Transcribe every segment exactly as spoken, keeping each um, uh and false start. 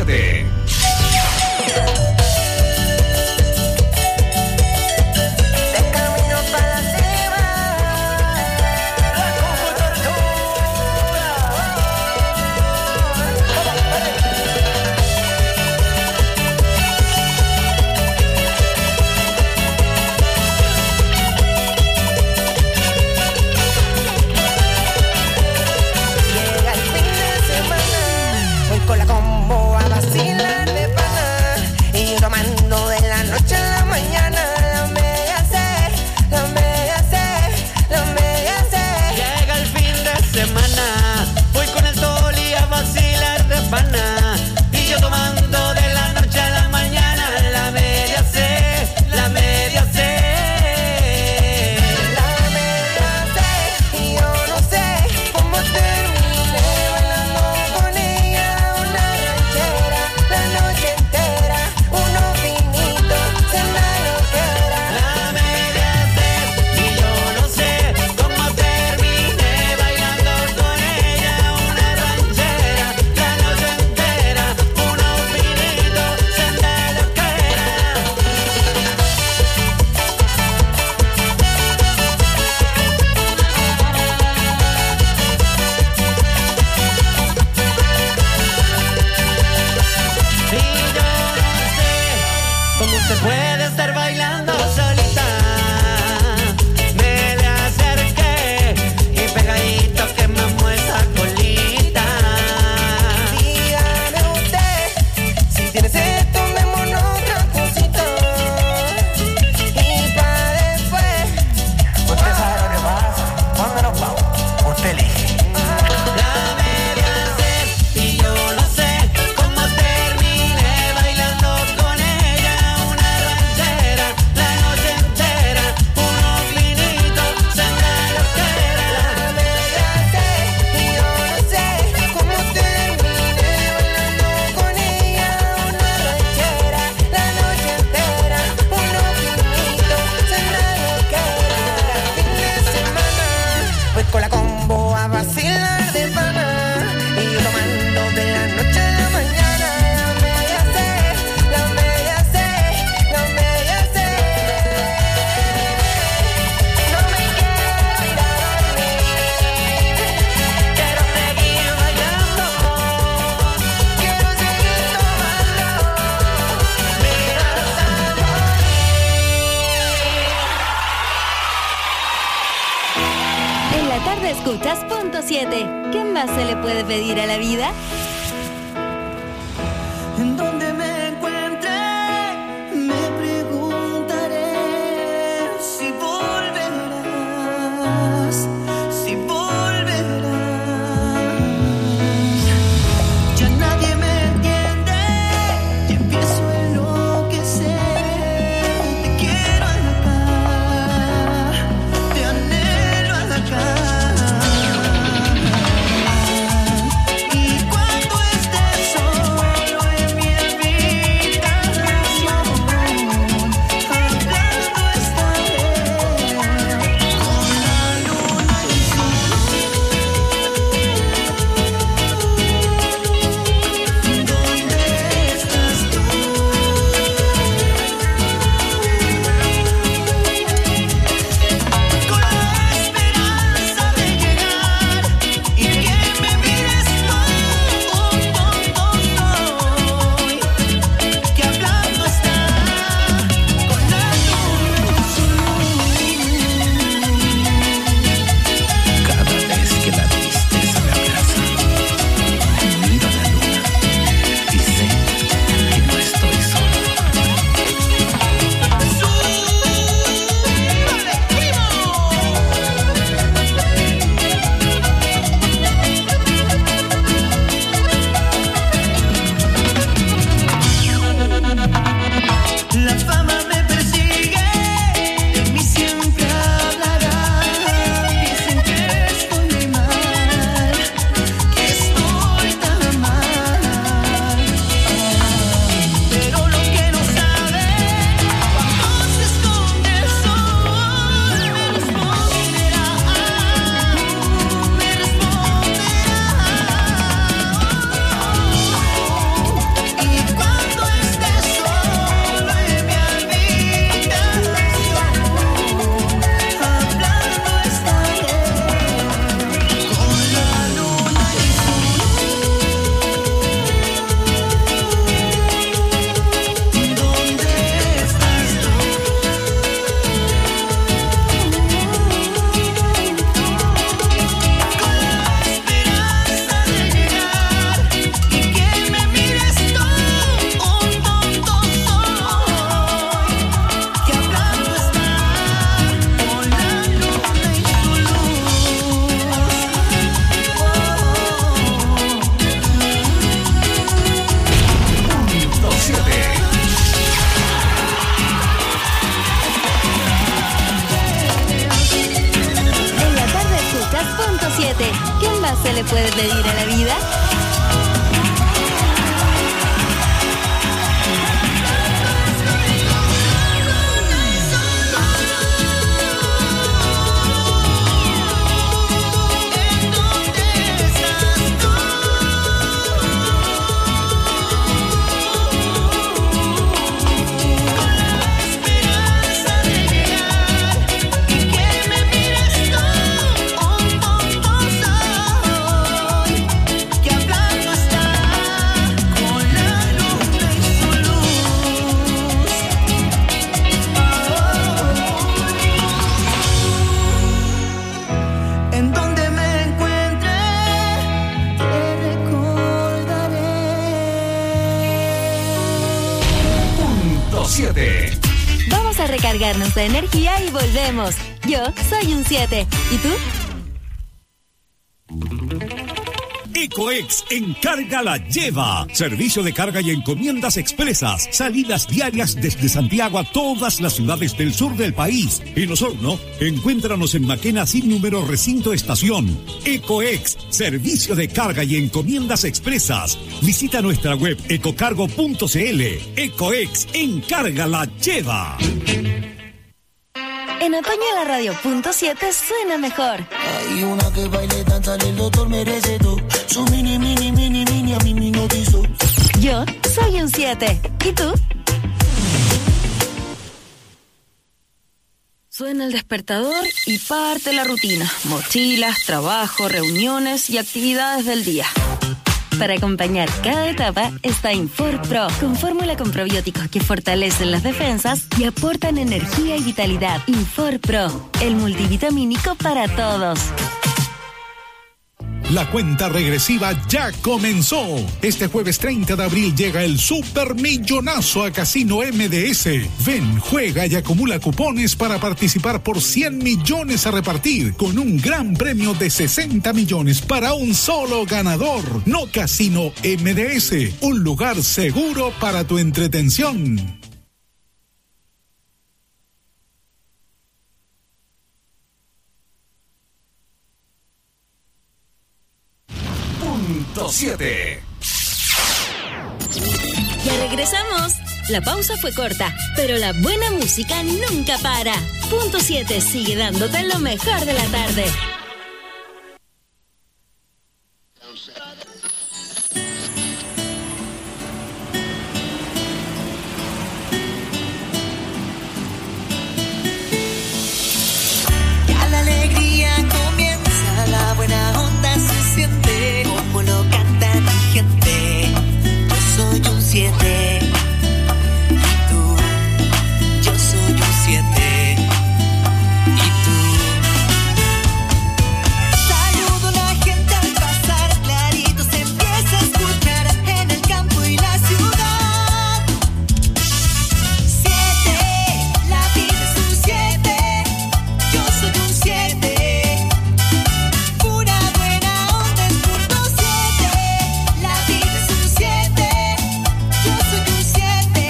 siete. Escuchas punto siete. ¿Qué más se le puede pedir a la vida? En donde me encuentre, me preguntaré si volverás, si volverás. Ya nadie me entiende y empiezo a enloquecer. Te quiero acá, te anhelo acá. Y cuando siete. Vamos a recargarnos de energía y volvemos. Yo soy un siete. ¿Y tú? Ecoex Encarga la Lleva. Servicio de carga y encomiendas expresas. Salidas diarias desde Santiago a todas las ciudades del sur del país. En Osorno, encuéntranos en Maquena sin número recinto estación. Ecoex, servicio de carga y encomiendas expresas. Visita nuestra web ecocargo punto cl. Ecoex Encarga la Lleva. En otoño la radio punto siete suena mejor. Hay una que baile, danza, el doctor merece todo. Su mini, mini, mini, mini, a mí me hipnotizó. Yo soy un siete. ¿Y tú? Suena el despertador y parte la rutina. Mochilas, trabajo, reuniones y actividades del día. Para acompañar cada etapa está Infor Pro, con fórmula con probióticos que fortalecen las defensas y aportan energía y vitalidad. Infor Pro, el multivitamínico para todos. La cuenta regresiva ya comenzó. Este jueves treinta de abril llega el Supermillonazo a Casino M D S. Ven, juega y acumula cupones para participar por cien millones a repartir, con un gran premio de sesenta millones para un solo ganador. No Casino M D S, un lugar seguro para tu entretención. siete. Ya regresamos. La pausa fue corta, pero la buena música nunca para. Punto siete sigue dándote lo mejor de la tarde. Ya la alegría comienza, la buena onda se siente, como lo canta mi gente. Yo soy un siete. Y tú, yo soy un siete. Y tú. Saludo a la gente al pasar, clarito se empieza a escuchar en el campo y la ciudad. Siete, la vida es un siete. Yo soy un siete. Pura buena onda es punto siete. La vida es un siete. Yo soy un siete.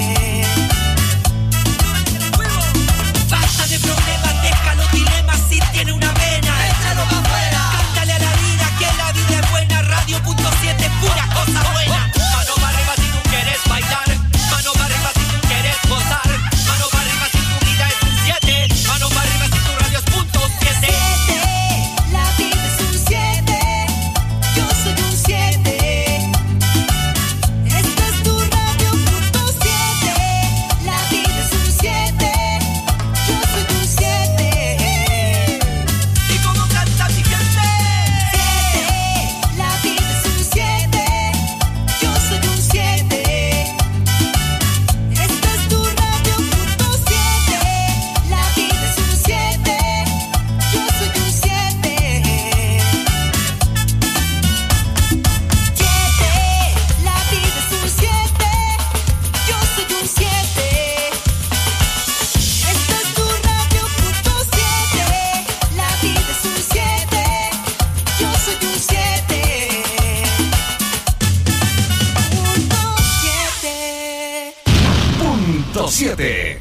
Basta de problemas, deja los dilemas. Si tiene una vena, échalo para afuera. Cántale a la vida que la vida es buena. Radio punto siete, pura cosa buena. Mano para arriba si tú quieres bailar. Mano para arriba si tú quieres gozar. Mano para arriba si tu vida es un siete. Mano para arriba si tu radio es punto siete. La vida es un siete. Yo soy un siete. Esta es tu radio punto siete. La vida es un siete. Yo soy un siete. ¿Y cómo canta mi gente? Siete. La vida es un siete. Yo soy un siete. Esta es tu radio punto siete. La vida es un siete. Yo soy un siete. Siete. La vida es un siete. Yo soy un siete. Esta es tu radio punto siete. La vida es un siete. Yo soy un siete. Punto siete. Punto siete.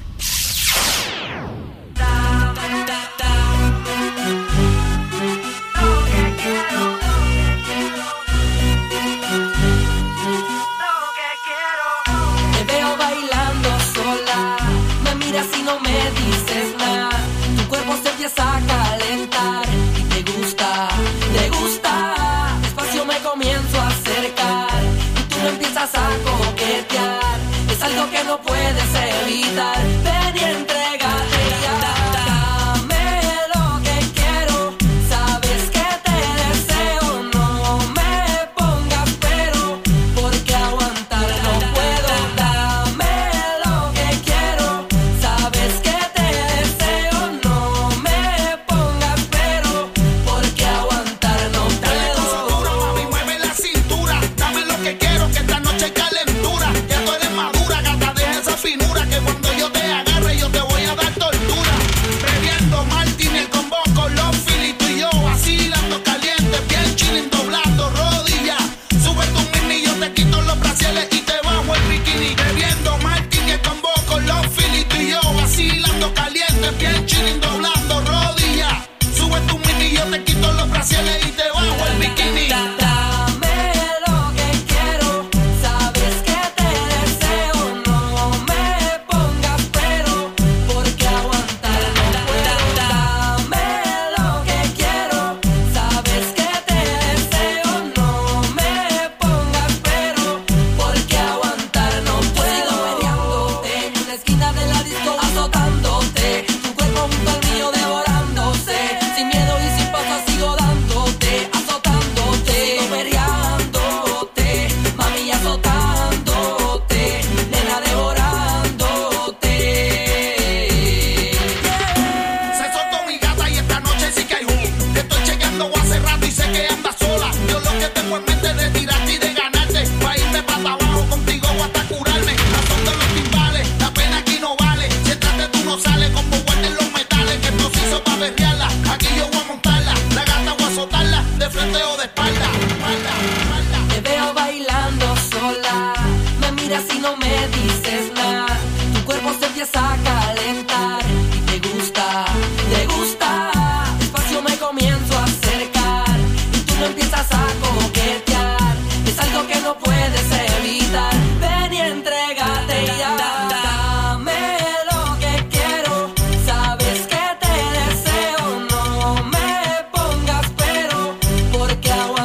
Te veo bailando sola, me miras y no me dices nada. Tu cuerpo se empieza a calentar y te gusta, te gusta. Despacio me comienzo a acercar y tú me empiezas a coquetear. Es algo que no puedes evitar. Ven y entrégate ya. Dame lo que quiero, sabes que te deseo. No me pongas pero, porque aguantar no puedo. Dame lo que quiero, sabes que te deseo. No me pongas pero, porque aguantar no puedo. Mami, mueve la cintura, dame lo que quiero, que esta noche hay calentura. Ya tú eres madura, gata, deja esa finura que tirarte y de ganarte, pa' irme para abajo contigo o hasta curarme. A son de los timbales, la pena aquí no vale. Si entraste tú no sales, como guarden los metales. Que esto se hizo pa' berrearla, aquí yo voy a montarla. La gata voy a azotarla, de frente o de espalda, espalda, espalda. Te veo bailando sola, me miras y no me dices nada. Tu cuerpo se empieza a calentar y te gusta, te gusta. Despacio me comienzo a acercar y tú me empiezas a coquetear. Es algo que no puedes evitar. Ven y entrégate ya. Dame lo que quiero, sabes que te deseo. No me pongas pero, porque aguanto.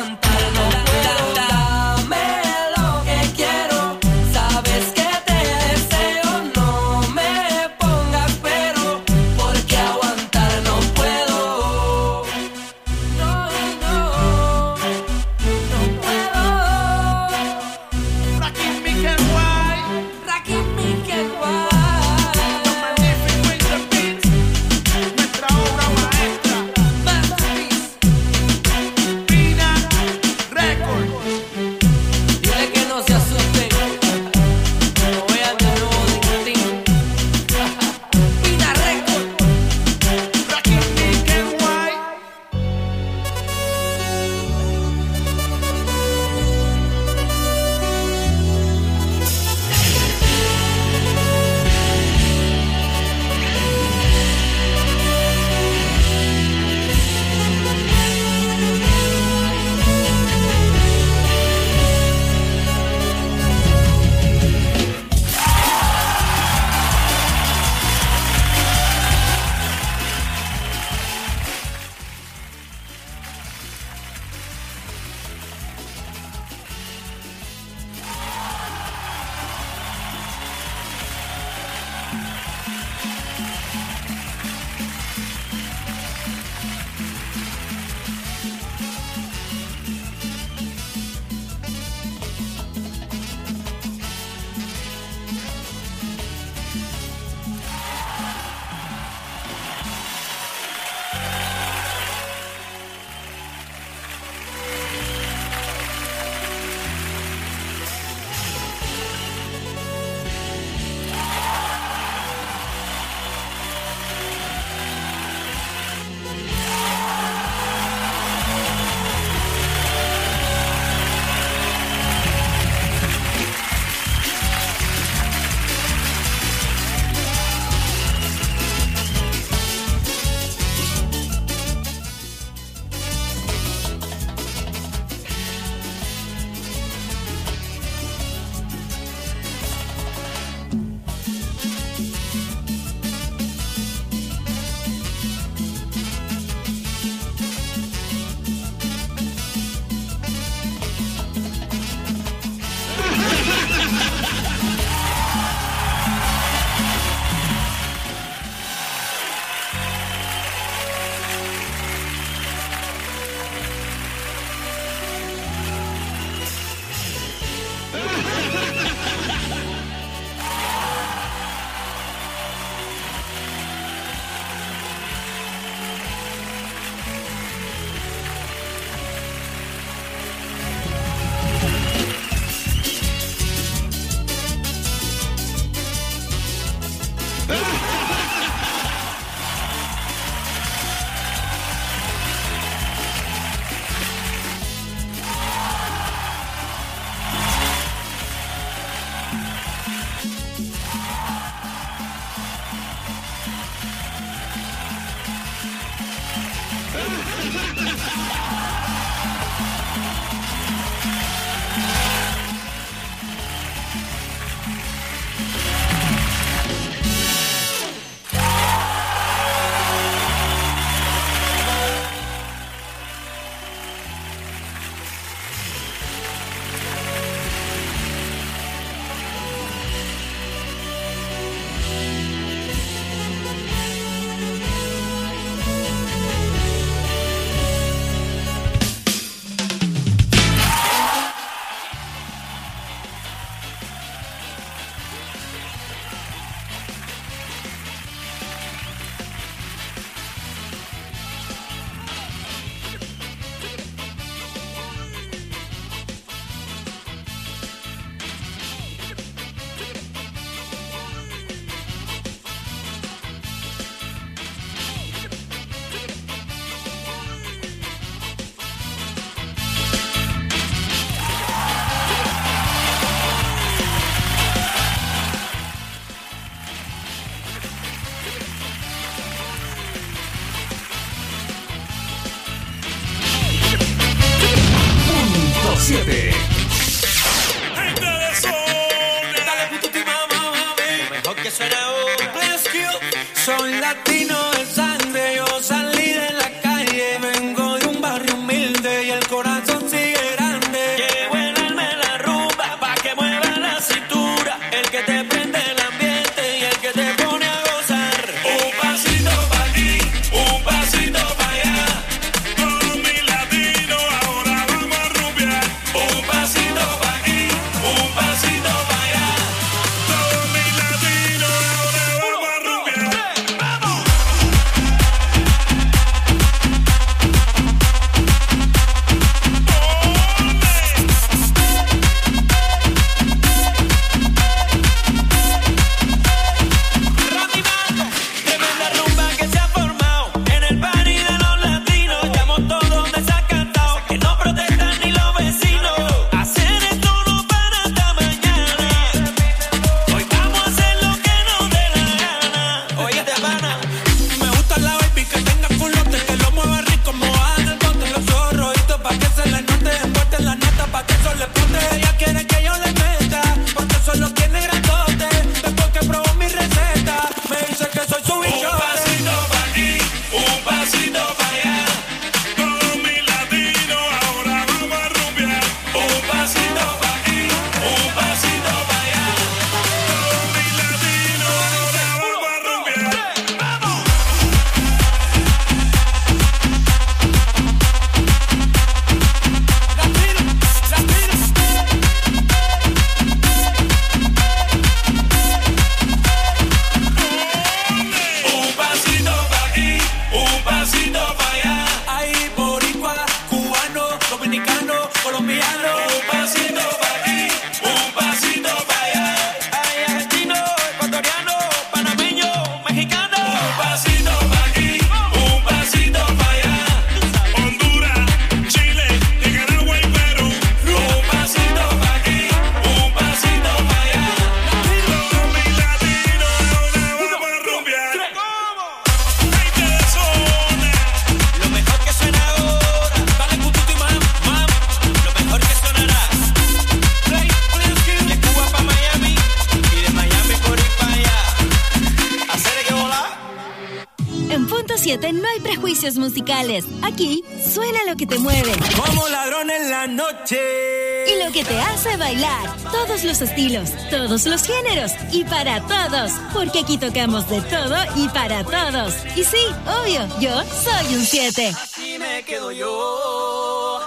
siete no hay prejuicios musicales. Aquí suena lo que te mueve. Como ladrón en la noche. Y lo que te hace bailar. Todos los estilos, todos los géneros y para todos. Porque aquí tocamos de todo y para todos. Y sí, obvio, yo soy un siete. Así me quedo yo.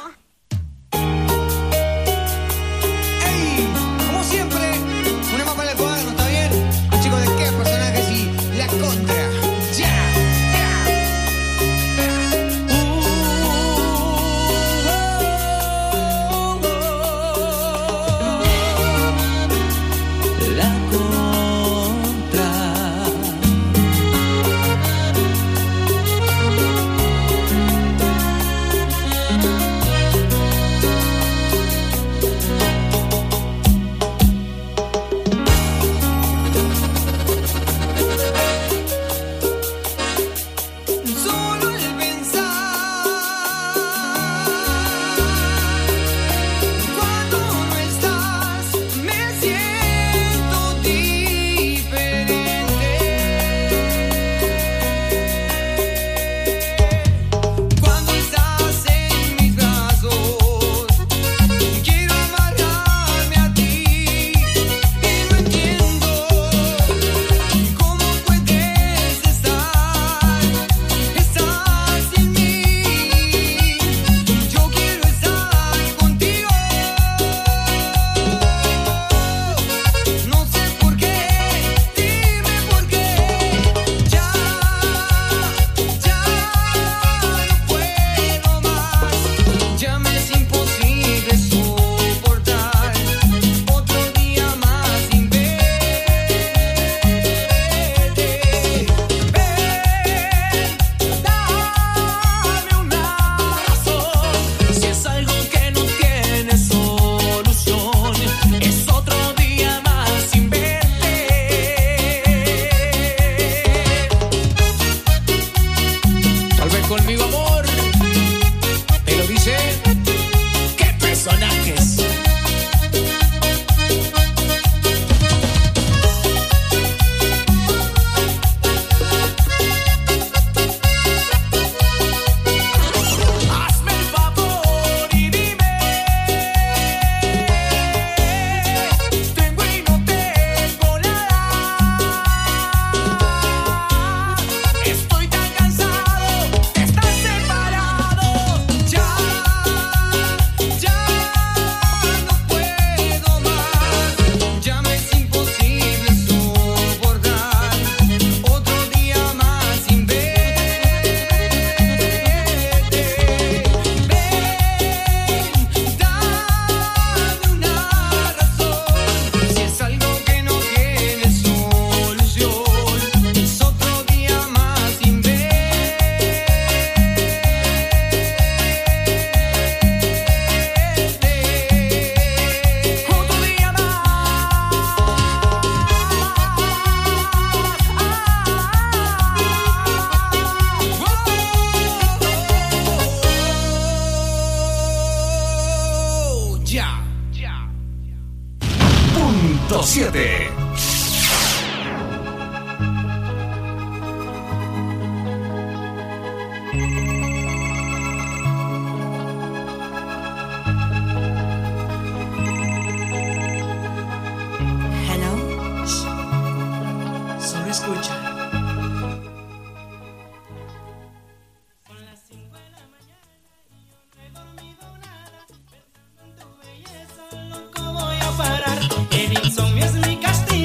¡Ey! Como siempre, una mapa en el cuaderno, ¿está bien? Chicos, ¿de qué personajes y la contra? ¡Ya! ¡Ya! La contra. Solo el pensar cuando no estás me siento diferente. Cuando estás en mis brazos quiero amarrarme a ti y no entiendo cómo puedes estar. Estás en mí, yo quiero estar contigo. No sé por qué, dime por qué. Ya, ya no puedo más. Ya me es imposible soportar otro día más sin verte. Ven, dame una razón. Si es algo que no tiene solución, es otro día más sin verte. Tal vez conmigo, amor, te lo dice. ¡Qué personajes! Hazme el favor y dime. Tengo y no tengo nada. Estoy tan cansado de estar separado. Ya, ya no puedo más. Ya me es imposible soportar otro día más sin verte. Ven, dame una razón. Si es algo que no tiene solución, es otro día más sin verte. Otro día más. Ya, ya. Punto siete. Hello. Solo escucha. Loco voy a parar. El insomnio es mi castigo.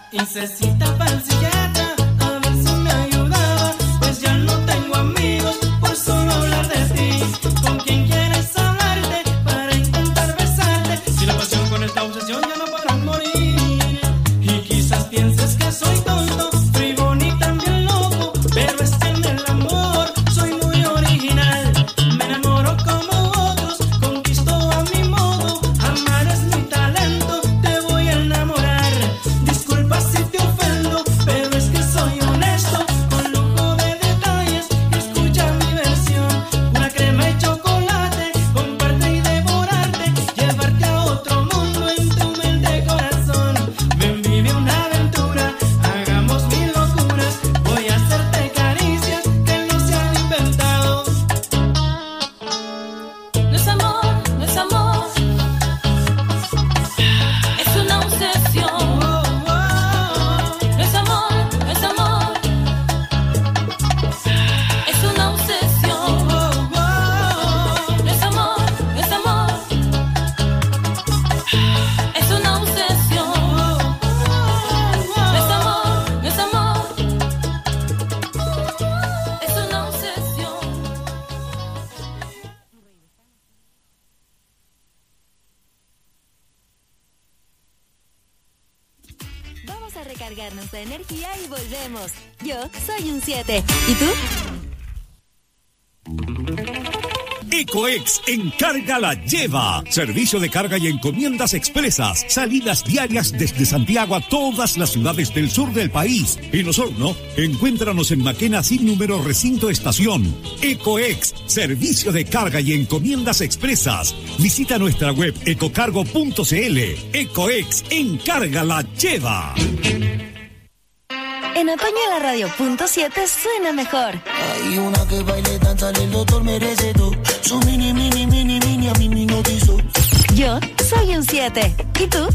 Y se cita para el psiquiatra a ver si me ayudaba, pues ya no tengo amigos por solo hablar de ti. ¿Con quién quieres hablarte para intentar besarte? Si la pasión con esta obsesión ya no podrán morir. Y quizás pienses que soy tonto, soy bonito y también loco, pero es que en el amor soy muy original. Me enamoro como otros, conquisto a mi modo. Amar es mi talento, te voy a enamorar. Disculpa si te ofendo, pero es que soy honesto, con lujo de detalles. Escucha mi versión, una crema y chocolate, comparte y devorarte, llevarte a otro mundo en tu humilde corazón. Ven, vive una aventura, hagamos mil locuras, voy a hacerte caricias que no se han inventado. No es amor, no es amor, es una obsesión. No es amor, no es amor, es una obsesión. No es amor, no es amor, es una obsesión. No es amor, no es amor, es una obsesión. Vamos a recargarnos de energía y volvemos. Yo soy un siete. ¿Y tú? Ecoex Encarga la Lleva. Servicio de carga y encomiendas expresas. Salidas diarias desde Santiago a todas las ciudades del sur del país. En Osorno, encuéntranos en Maquena sin número recinto estación. Ecoex, servicio de carga y encomiendas expresas. Visita nuestra web ecocargo punto cl. Ecoex Encarga la Lleva. En otoño la radio punto siete suena mejor. Hay una que baile, danza, el doctor merece todo. Su mini, mini, mini, mini, a mí me hipnotizó. Yo soy un siete. ¿Y tú?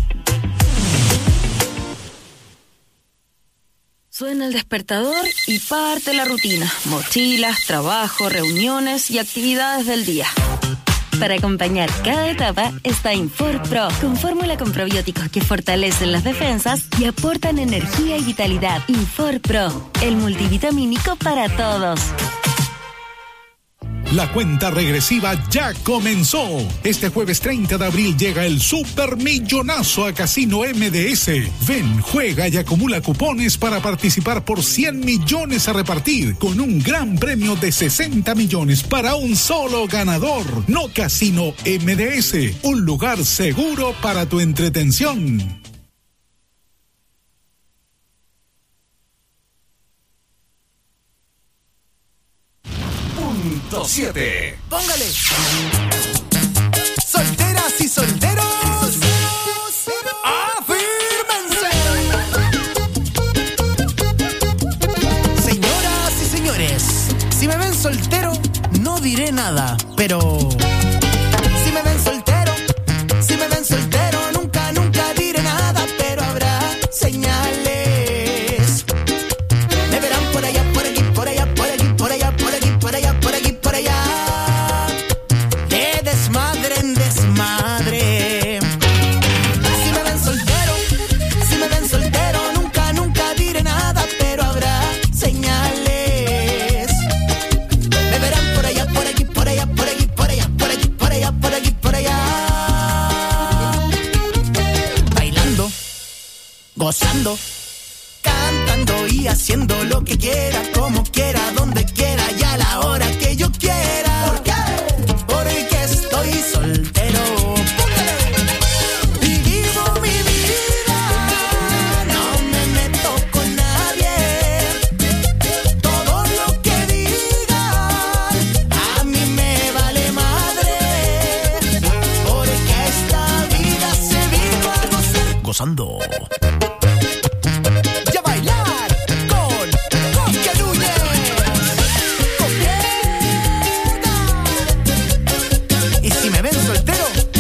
Suena el despertador y parte la rutina. Mochilas, trabajo, reuniones y actividades del día. Para acompañar cada etapa está Infor Pro, con fórmula con probióticos que fortalecen las defensas y aportan energía y vitalidad. Infor Pro, el multivitamínico para todos. La cuenta regresiva ya comenzó. Este jueves treinta de abril llega el Supermillonazo a Casino M D S. Ven, juega y acumula cupones para participar por cien millones a repartir, con un gran premio de sesenta millones para un solo ganador. No Casino M D S, un lugar seguro para tu entretención. siete. Póngale. Solteras y solteros. ¡Afírmense! Señoras y señores, si me ven soltero, no diré nada, pero si me ven soltero, si me ven soltero, nunca, nunca diré nada, pero habrá señales. Me verán por allá, por aquí, por allá, por aquí, por allá, por aquí, por allá, por aquí, por allá. De desmadre en desmadre. Si me ven soltero, si me ven soltero, nunca, nunca diré nada, pero habrá señales. Me verán por allá, por aquí, por allá, por aquí, por allá, por aquí, por allá, por aquí, por allá. Bailando, gozando, cantando y haciendo lo que quiera, como quiera, donde quiera y a la hora que yo quiera. ¿Por qué? Porque estoy soltero. ¡Póngale! Y vivo mi vida, no me meto con nadie. Todo lo que digan a mí me vale madre, porque esta vida se vino a gozar. Gozando. Y a bailar con Coque Núñez. Coqueta. Y si me ven soltero,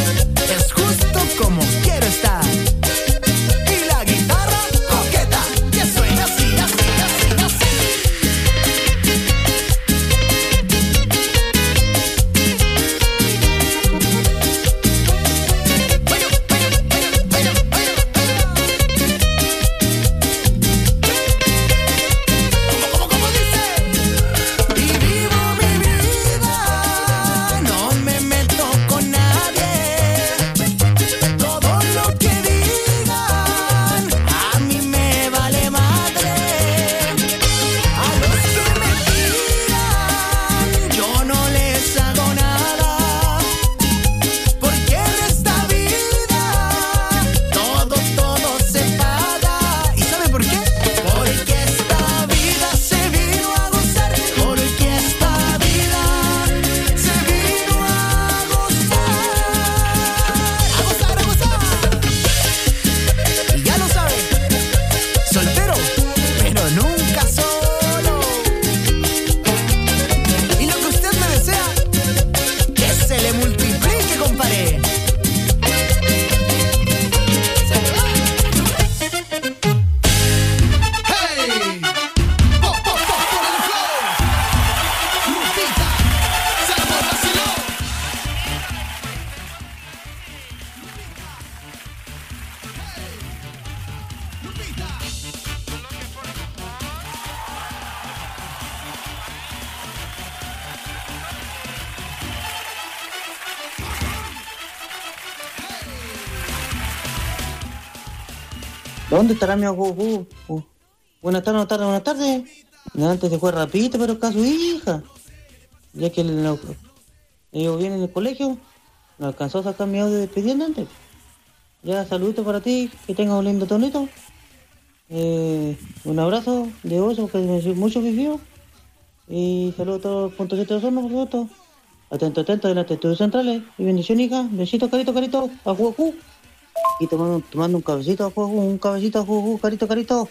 ¿Dónde estará mi abuelo? Uh, buenas tardes, buenas tardes, buenas tardes. Antes se fue rapidito, pero acá su hija. Ya que el, ellos vienen en el colegio, no alcanzó a sacar mi audio despidiendo antes. Ya, saluditos para ti, que tengas un lindo tonito. Eh, un abrazo de oso, que me mucho vivió. Y saludos a todos los puntos de zona, por supuesto. Atento, atento, de las estudios centrales. Y bendición, hija. Besito, carito, carito. A juego. Y tomando, tomando un cabecito a juego, un cabecito a juego, carito, carito.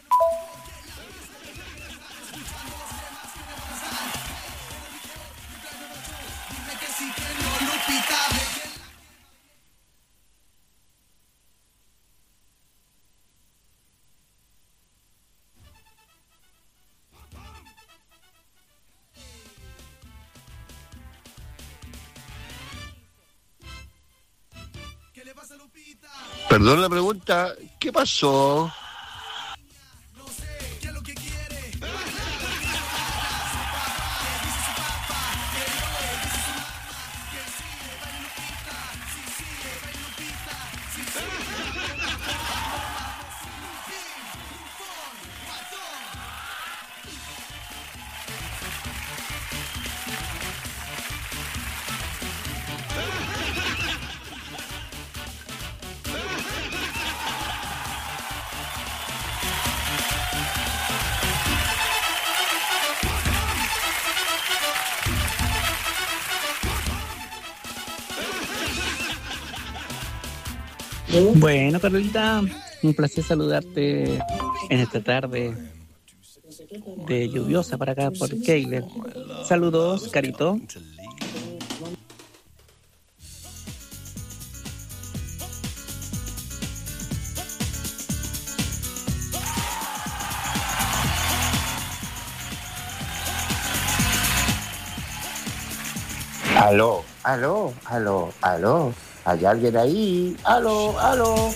Perdón la pregunta, ¿qué pasó? Bueno, Carolita, un placer saludarte en esta tarde de lluviosa para acá por Keiler. Saludos, Carito. Aló, aló, aló, aló. ¿Hay alguien ahí? ¡Aló, aló!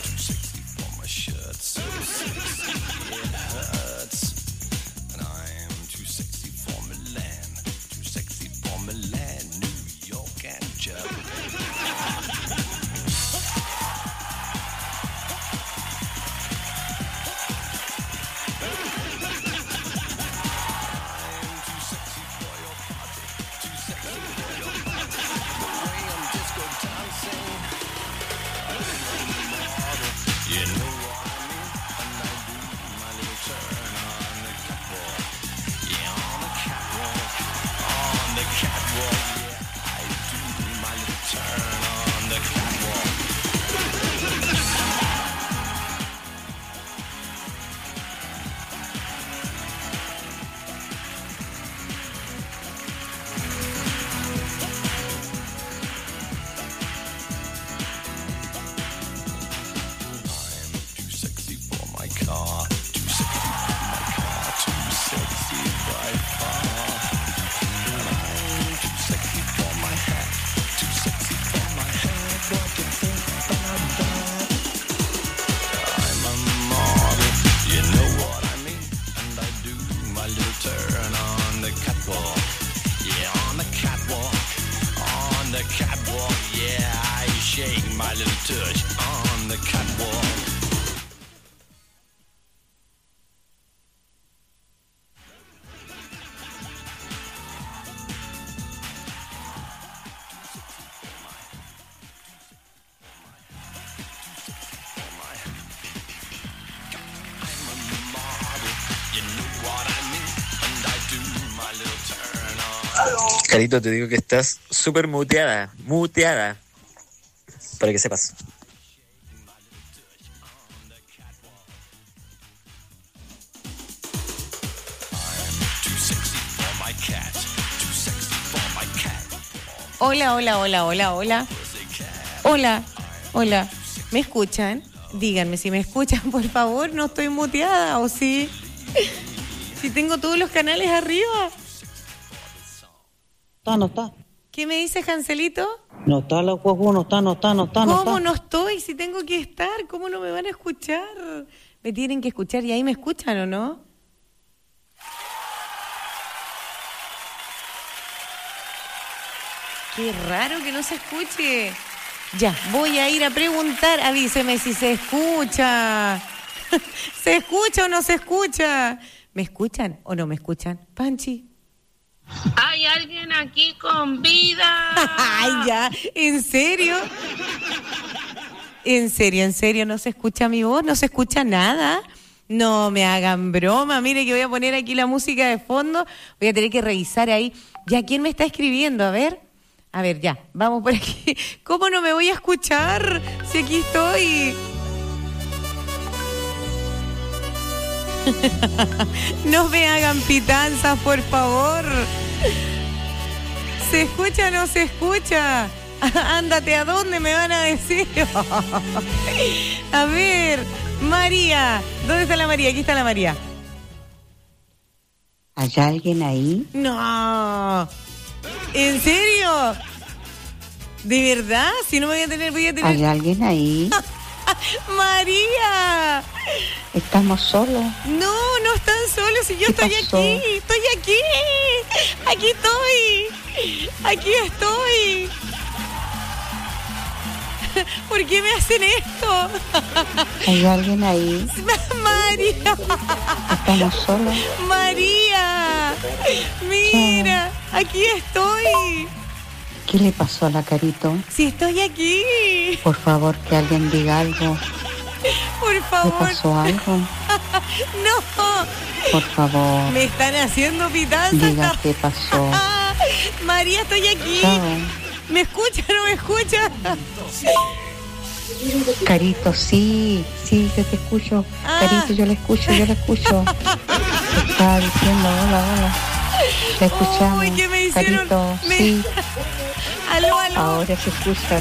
Carito, te digo que estás súper muteada, muteada, para que sepas. Hola, hola, hola, hola, hola. Hola, hola. ¿Me escuchan? Díganme si me escuchan, por favor. No estoy muteada, ¿o sí? Si tengo todos los canales arriba. Está, no está. ¿Qué me dice Hanselito? No está la juego, no está, no está, no está, no está. ¿Cómo no estoy? Si tengo que estar, ¿cómo no me van a escuchar? Me tienen que escuchar y ahí me escuchan, ¿o no? Qué raro que no se escuche. Ya, voy a ir a preguntar, avíseme si se escucha. ¿Se escucha o no se escucha? ¿Me escuchan o no me escuchan? Panchi. Hay alguien aquí con vida. Ay, ya, ¿en serio? ¿En serio, en serio no se escucha mi voz? ¿No se escucha nada? No me hagan broma. Mire que voy a poner aquí la música de fondo. Voy a tener que revisar ahí. ¿Ya quién me está escribiendo? A ver. A ver, ya, vamos por aquí. ¿Cómo no me voy a escuchar si aquí estoy? No me hagan pitanzas, por favor. ¿Se escucha o no se escucha? Ándate, ¿a dónde me van a decir? A ver, María. ¿Dónde está la María? Aquí está la María. ¿Hay alguien ahí? No. ¿En serio? ¿De verdad? Si no me voy a tener, voy a tener... ¿Hay alguien ahí? María. ¿Estamos solos? No, no están solos. Si yo estoy pasó? aquí, estoy aquí. Aquí estoy. Aquí estoy. ¿Por qué me hacen esto? ¿Hay alguien ahí? María. ¿Estamos solos? María. Mira, aquí estoy. ¿Qué le pasó a la Carito? Si estoy aquí. Por favor, que alguien diga algo. Por favor. ¿Le pasó algo? No. Por favor. Me están haciendo pitanzas. Diga qué pasó. María, estoy aquí. Chao. ¿Me escucha o no me escucha? Carito, sí, sí, yo te escucho. Ah. Carito, yo la escucho, yo la escucho. Estaba diciendo, hola, hola. La escuchamos. Uy, ¿qué me hicieron? Carito, Me... sí. Aló, aló. Ahora se escucha.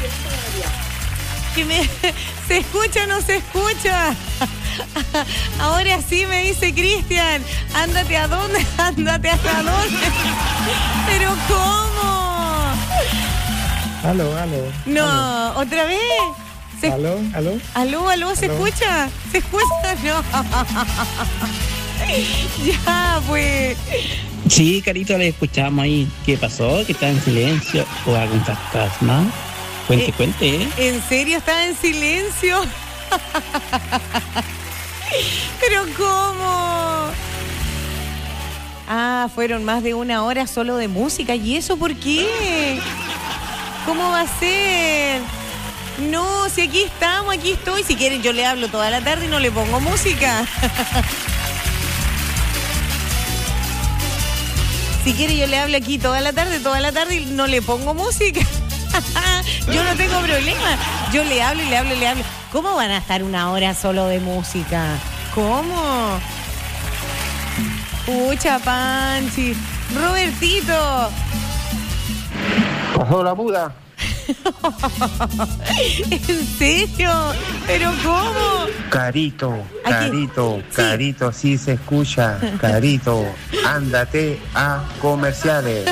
¿Que me... ¿Se escucha o no se escucha? Ahora sí me dice Cristian. Ándate a dónde, ándate hasta dónde. Pero ¿cómo? Aló, aló. No, aló. ¿otra vez? ¿Se... Aló, aló. Aló, aló, ¿se Aló. escucha? ¿Se escucha? No. Ya, pues. Sí, Carito, le escuchamos ahí. ¿Qué pasó? ¿Que está en silencio? ¿O algún fantasma? Cuente, Eh, cuente, ¿eh? ¿En serio está en silencio? ¿Pero cómo? Ah, fueron más de una hora solo de música. ¿Y eso por qué? ¿Cómo va a ser? No, si aquí estamos, aquí estoy. Si quieren yo le hablo toda la tarde y no le pongo música. Si quiere yo le hablo aquí toda la tarde, toda la tarde y no le pongo música. Yo no tengo problema. Yo le hablo y le hablo y le hablo. ¿Cómo van a estar una hora solo de música? ¿Cómo? Pucha, Panchi. Robertito. Pasó la muda. ¿En serio? ¿Pero cómo? Carito, Aquí. Carito, Carito, sí se escucha. Carito, ándate a comerciales.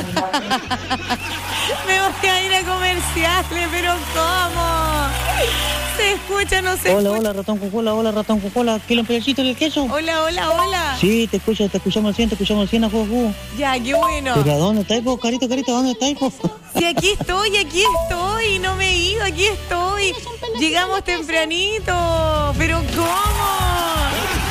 Me voy a ir a comerciales, pero ¿cómo? ¿Se escucha, no se Hola, escucha? hola, ratón cucola, hola, ratón cucola. ¿Quiere un pedacito del queso? Hola, hola, hola. Sí, te escucho, te escuchamos al cien, te escuchamos al cien a juego, juego. Ya, qué bueno. ¿Pero a dónde estáis, vos, Carito, Carito? ¿A dónde estáis, vos? Si aquí estoy, aquí estoy, no me he ido, aquí estoy. Llegamos tempranito, pero ¿cómo?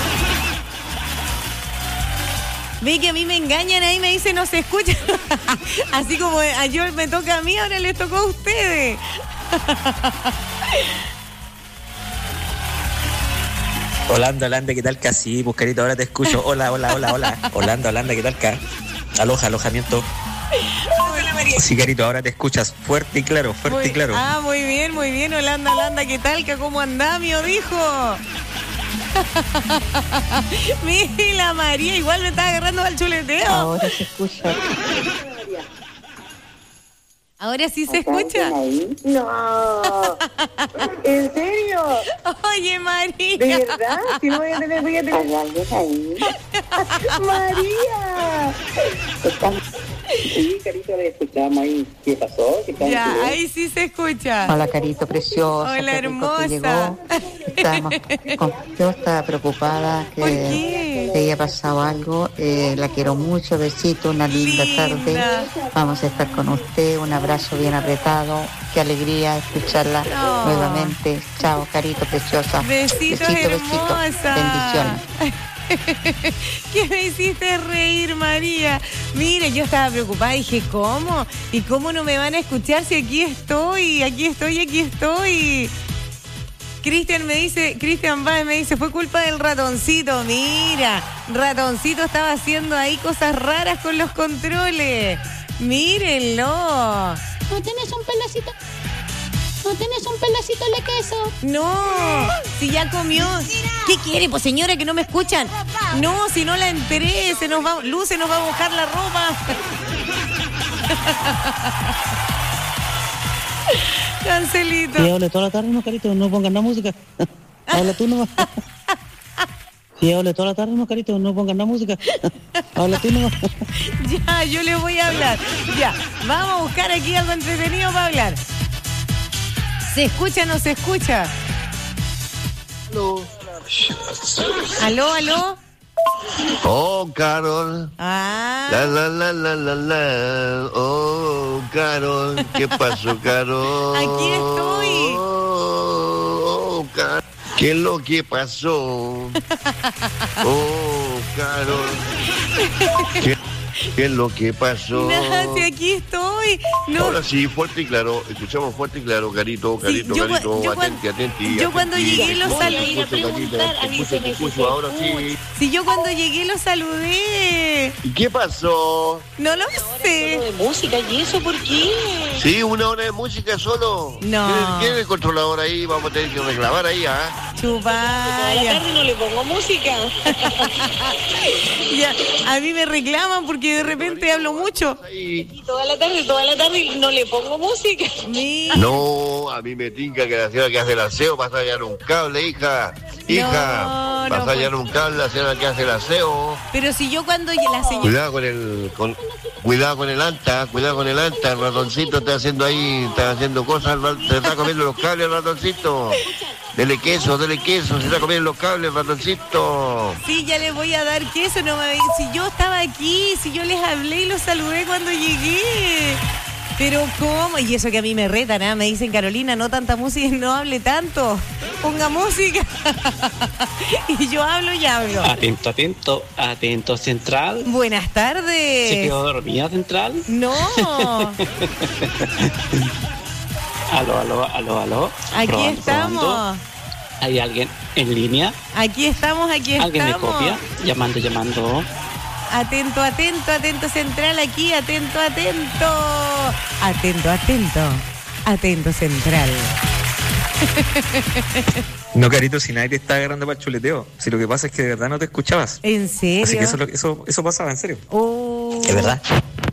Ve que a mí me engañan ahí, me dicen no se escucha. Así como ayer me toca a mí, ahora les tocó a ustedes. Holanda, Holanda, ¿qué tal? Casi, Buscarito, ahora te escucho. Hola, hola, hola, hola. Holanda, Holanda, ¿qué tal? Ca? Aloja, alojamiento. Sí, Carito, ahora te escuchas fuerte y claro, fuerte Muy- y claro. Ah, muy bien, muy bien, Holanda, Holanda, ¿qué tal? ¿Que cómo andamio, dijo? Mira, la María igual me está agarrando al chuleteo. Ahora se escucha. ¿Ahora sí se escucha? No. ¿En serio? Oye, María. ¿De verdad? Si no voy a tener, voy a tener. ¿Hay alguien ahí? María. Sí, Carito, le escuchamos ahí. ¿Qué pasó? ¿Qué tal? Ya, ahí sí se escucha. Hola, Carito, precioso. Hola, qué rico que hermosa. llegó. Estábamos con- yo estaba preocupada que ¿Por qué? te haya pasado algo. Eh, la quiero mucho, besito, una linda, linda tarde. Vamos a estar con usted, un abrazo bien apretado. Qué alegría escucharla oh. nuevamente. Chao, carito preciosa. Besitos, besito, hermosa. besito. Bendiciones. Que me hiciste reír, María. Mira, yo estaba preocupada, dije, ¿cómo? ¿Y cómo no me van a escuchar si aquí estoy? Aquí estoy, aquí estoy. Cristian me dice, Cristian Báez me dice, fue culpa del ratoncito. Mira, ratoncito estaba haciendo ahí cosas raras con los controles. Mírenlo. ¿No tenés un pedacito? ¿No tenés un pedacito de queso? No, si ya comió. ¿Qué quiere, pues señora, que no me escuchan? No, si no la enteré, se nos va, Luz se nos va a mojar la ropa. Cancelito. Sí, hable toda la tarde, no, carito, no pongan la música. Habla tú nomás. Sí, hable toda la tarde, no, carito, no pongan la música. Habla tú nomás. Ya, yo le voy a hablar. Ya, vamos a buscar aquí algo entretenido para hablar. ¿Se escucha o no se escucha? Aló. ¿Aló, aló? Oh, Carol. Ah. La, la, la, la, la, la. Oh, Carol. ¿Qué pasó, Carol? Aquí estoy. Oh, Carol. ¿Qué es lo que pasó? Oh, Carol. ¿Qué, qué es lo que pasó? Nada, si aquí estoy. No. Ahora sí, fuerte y claro. Escuchamos fuerte y claro, Carito, Carito, sí, yo, Carito. Yo, atenti, atenti. Yo cuando atenti, llegué los saludé. Te escucho, ahora sí. Si yo cuando llegué los saludé. ¿Y qué pasó? No lo sé. De música, ¿y eso por qué? Sí, una hora de música solo. No. ¿Quién, quién es el controlador ahí? Vamos a tener que reclamar ahí, ¿ah? ¿eh? Chupaya. Toda la tarde no le pongo música. Ya, a mí me reclaman porque de repente hablo mucho. Y toda la tarde, toda la tarde no le pongo música. Mira. No, a mí me tinca que la señora que hace el aseo pasa a hallar un cable, hija. Hija, no, pasa no, a hallar un cable, la señora que hace el aseo. Pero si yo cuando la señora... Cuidado con el... Con... Cuidado con el anta, cuidado con el anta, el ratoncito está haciendo ahí, está haciendo cosas, se está comiendo los cables el ratoncito. Dele queso, dele queso, se está comiendo los cables el ratoncito. Sí, ya le voy a dar queso, no me... Si yo estaba aquí, si yo les hablé y los saludé cuando llegué. Pero ¿cómo? Y eso que a mí me retan, ¿eh? Me dicen, Carolina, no tanta música, no hable tanto. Ponga música. Y yo hablo y hablo. Atento, atento, atento, Central. Buenas tardes. ¿Se quedó dormida, Central? No. Aló, aló, aló, aló. Aquí probando, estamos. Probando. ¿Hay alguien en línea? Aquí estamos, aquí ¿Alguien estamos. ¿Alguien me copia? Llamando, llamando. Atento, atento, atento Central aquí, atento, atento. Atento, atento. Atento Central. No, Carito, si nadie te está agarrando para el chuleteo. Si lo que pasa es que de verdad no te escuchabas. ¿En serio? Así que eso, eso, eso pasaba, en serio. Oh. ¿Es verdad?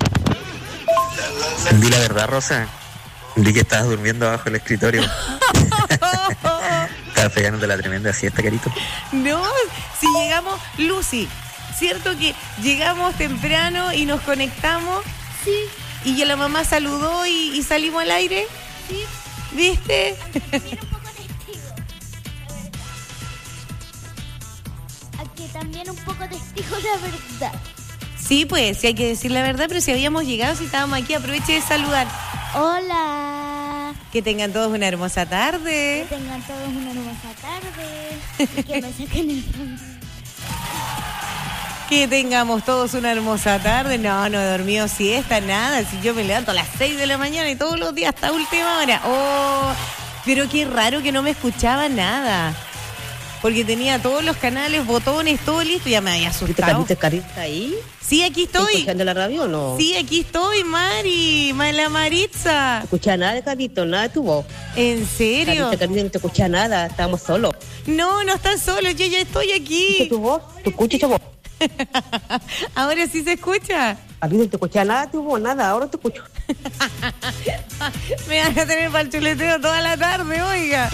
Di la verdad, Rosa. Di que estabas durmiendo abajo del escritorio. Estabas pegándote la tremenda siesta, Carito. No, si llegamos... Lucy, ¿cierto que llegamos temprano y nos conectamos? Sí. ¿Y ya la mamá saludó y, y salimos al aire? Sí. ¿Viste? Aquí también un poco testigo de la verdad. Sí, pues, sí hay que decir la verdad, pero si habíamos llegado, si estábamos aquí, aproveche de saludar. Hola. Que tengan todos una hermosa tarde. Que tengan todos una hermosa tarde. Y que me saquen el fondo. Que tengamos todos una hermosa tarde. No, no he dormido siesta, nada. Si yo me levanto a las seis de la mañana y todos los días hasta última hora. Oh, pero qué raro que no me escuchaba nada. Porque tenía todos los canales, botones, todo listo. Ya me había asustado. ¿Viste Carita ahí? Sí, aquí estoy. ¿Estás escuchando la radio o no? Sí, aquí estoy, Mari. La Maritza. No escucha nada de Carito, nada de tu voz. ¿En serio? Carita, Carita, no te escucha nada, estamos solos. No, no estás solo, yo ya estoy aquí. ¿Escucha tu voz? ¿Tú escuchas tu voz? ¿Ahora sí se escucha? A mí no te escucha nada, tu voz, nada, ahora te escucho. Me van a tener para el chuleteo toda la tarde, oiga.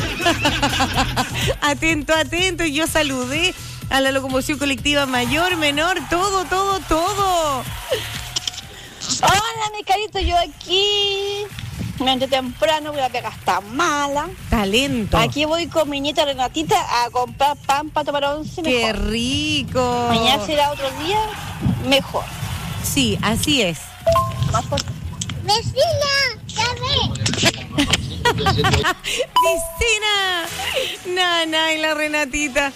Atento, atento. Yo saludé a la locomoción colectiva mayor, menor, todo, todo, todo. Hola, mi Carito, yo aquí. me levanté temprano, voy a pegar hasta mala. Talento. Aquí voy con mi nieta Renatita a comprar pan para tomar once. ¡Qué mejor. rico! Mañana será otro día mejor. Sí, así es. Más fuerte. ¡Vecina! ¡Ya ve! ¡Vecina! Nana y la Renatita.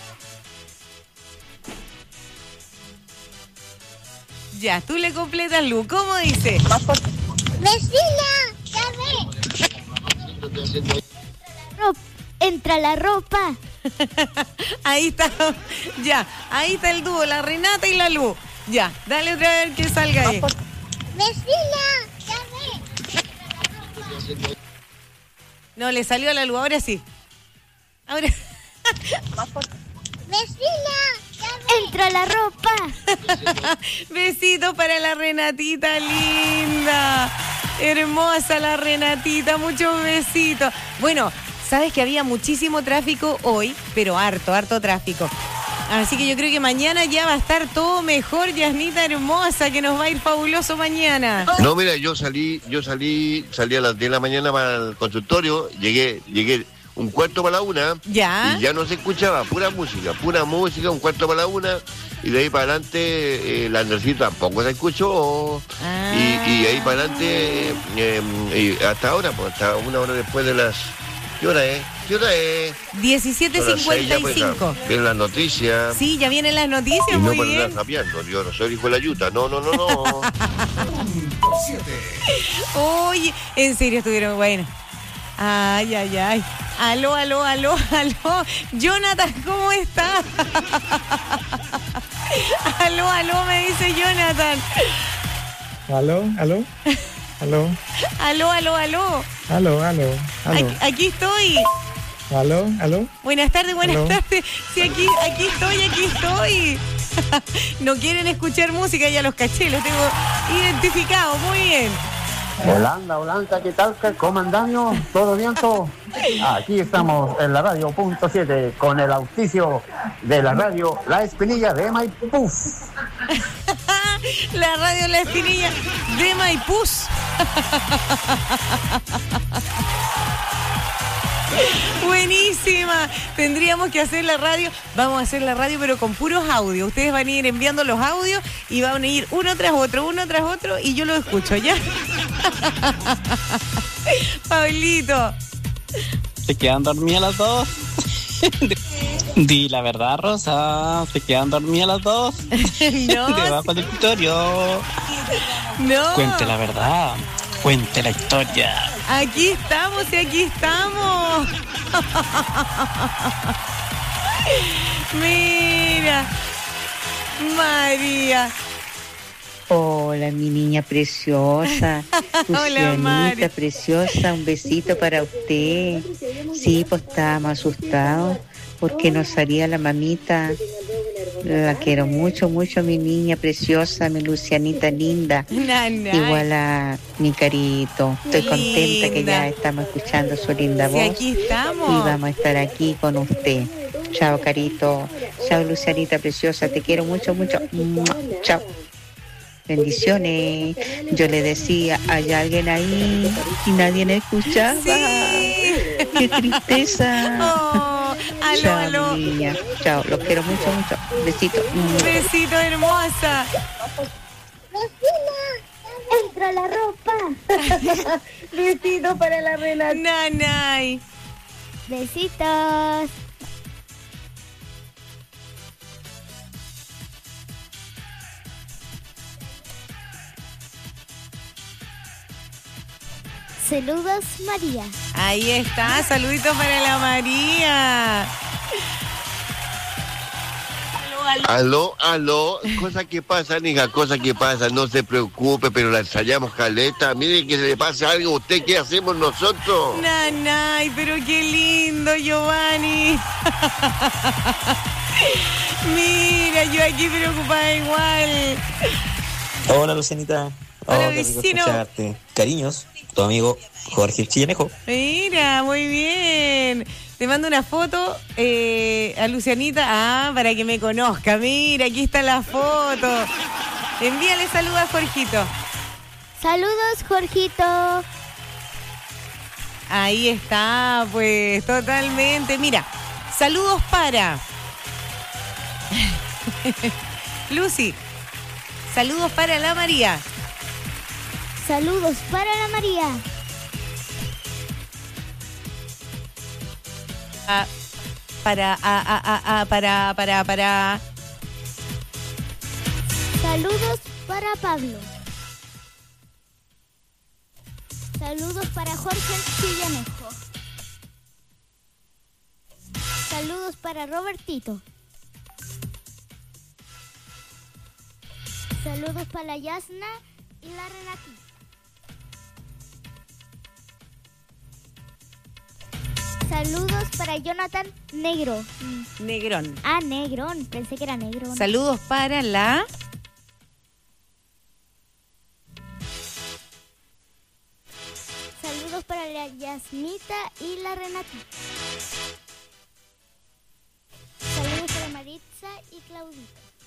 Ya, tú le completas, Lu. ¿Cómo dice? Más fuerte. ¡Vecina! ¡Ya ve! Entra la ropa. Ahí está. Ya, ahí está el dúo, la Renata y la Lu. Ya, dale otra vez que salga ahí. ¡Vecina! ¡Ya ve! No, le salió a la Lu, ahora sí. Ahora. ¡Vecina! ¡Entra la ropa! Besitos para la Renatita linda. Hermosa la Renatita, muchos besitos. Bueno, sabes que había muchísimo tráfico hoy, pero harto, harto tráfico. Así que yo creo que mañana ya va a estar todo mejor, Yasnita hermosa, que nos va a ir fabuloso mañana. No, mira, yo salí, yo salí, salí a las diez de la mañana para el consultorio, llegué, llegué un cuarto para la una. Ya. Y ya no se escuchaba, pura música, pura música, un cuarto para la una. Y de ahí para adelante, eh, la Andresito tampoco se escuchó. Ah. Y, y ahí para adelante, eh, y hasta ahora, pues hasta una hora después de las... ¿Qué hora es? ¿Qué hora es? diecisiete cincuenta y cinco. Vienen las noticias. Sí, ya vienen las noticias, Y no muy por bien. andar sapeando, yo no soy el hijo de la yuta, no, no, no, no. Oye, en serio estuvieron bueno. Ay, ay, ay. Aló, aló, aló, aló. Jonathan, ¿cómo estás? Aló, aló, me dice Jonathan. ¿Aló? ¿Aló? ¿Aló? Aló, aló, aló. ¿Aló? ¿Aló? Aquí, ¿Aló? aquí estoy. ¿Aló? ¿Aló? Buenas tardes, buenas Aló. tardes. Sí, aquí, aquí estoy, aquí estoy. No quieren escuchar música, ya los caché, los tengo identificados. Muy bien. Holanda, Holanda, ¿qué tal? ¿Cómo andamos? ¿Todo bien? ¿Todo? Aquí estamos en la radio punto siete con el auspicio de la radio La Espinilla de Maipú. La radio La Espinilla de Maipús. Buenísima. Tendríamos que hacer la radio. Vamos a hacer la radio pero con puros audios. Ustedes van a ir enviando los audios y van a ir uno tras otro, uno tras otro y yo lo escucho, ¿ya? Pablito. ¿Se quedan dormidas las dos? Di la verdad, Rosa. ¿Se quedan dormidas las dos? No. Debajo del escritorio. No. Cuente la verdad. Cuente la historia. Aquí estamos y aquí estamos. Mira. María. Hola, mi niña preciosa. Hola, Mari. Lucianita preciosa, un besito para usted. Sí, pues estábamos asustados porque nos salía la mamita. La quiero mucho, mucho, mi niña preciosa, mi Lucianita linda. Nana. Igual a mi Carito. Estoy contenta que ya estamos escuchando su linda Sí, voz. aquí estamos. Y vamos a estar aquí con usted. Chao, Carito. Chao, Lucianita preciosa. Te quiero mucho, mucho. ¡Mua! Chao. Bendiciones. Yo le decía, hay alguien ahí y nadie me escuchaba. Sí. Qué tristeza. Oh, aló, Chao, aló. mi niña. Chao, los quiero mucho, mucho. Besito. Besito, hermosa. ¡Entra la ropa! Besito para la Renata. Nanay. Besitos. Saludos, María. Ahí está, saluditos para la María. Aló, aló, cosa que pasa, hija, cosa que pasa, no se preocupe, pero la ensayamos caleta. Mire que se le pase algo a usted, ¿qué hacemos nosotros? Nanay, pero qué lindo, Giovanni. Mira, yo aquí preocupada igual. Hola, Lucianita. Hola, Oh, qué rico vecino. escucharte. Cariños, tu amigo Jorge Chillenejo. Mira, muy bien. Te mando una foto eh, a Lucianita. Ah, para que me conozca. Mira, aquí está la foto. Envíale saludos a Jorgito. Saludos, Jorgito. Ahí está, pues, totalmente. Mira, saludos para... Lucy, saludos para la María. Saludos para la María. Ah, para, ah, ah, ah, ah, para, para, para... Saludos para Pablo. Saludos para Jorge Chillanejo. Saludos para Robertito. Saludos para la Yasna y la Renatita. Saludos para Jonathan Negro. Negrón. Ah, Negrón. Pensé que era Negrón. Saludos para la... Saludos para la Yasmita y la Renatita. Saludos para Maritza y Claudita.